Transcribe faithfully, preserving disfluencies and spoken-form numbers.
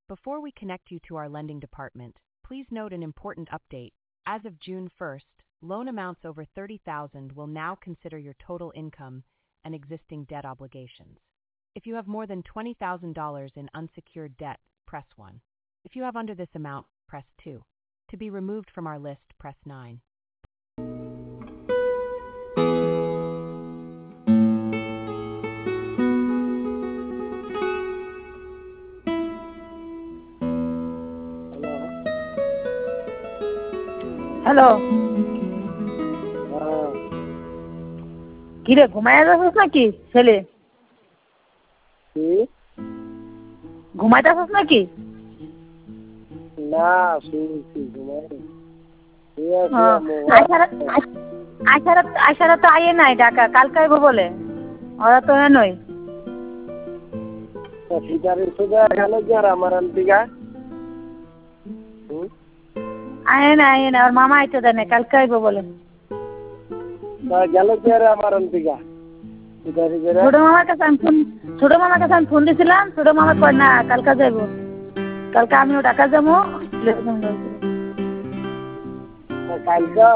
Before we connect you to our lending department, please note an important update. As of June first, loan amounts over thirty thousand dollars will now consider your total income and existing debt obligations. If you have more than twenty thousand dollars in unsecured debt, press one. If you have under this amount, press two. To be removed from our list, press nine. Hello, কিরে ঘুমায় যাচ্ছিস নাকি ছেলে? ঘুমাইতেছিস নাকি? না শুনছি আইসারা তো আইয়ে নাই ঢাকা, কালকে আইব বলে। ওরা তো নয় আমার আন্টিকা আয়ে না আয়ে না, ওর মামা আইতে দেয় না, কালকে আইব বলে। গেল কি আরে আমার আন্টিকা ছোট মামার কাছে আমি ফোন ছোট মামার কাছে আমি ফোন দিছিলাম, ছোট মামা কয় না কালকে যাইব, কালকে আমিও ঢাকা যাবো। কালকে